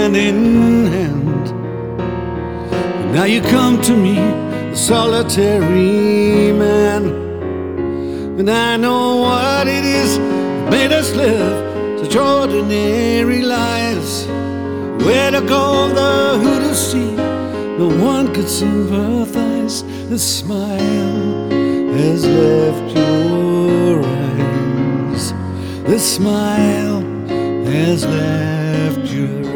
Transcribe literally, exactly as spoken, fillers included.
hand in hand. Now you come to me, a solitary man, and I know what it is that made us live such ordinary lives. Where to go, the who to see, no one could sympathize. The smile has left your eyes. The smile has left your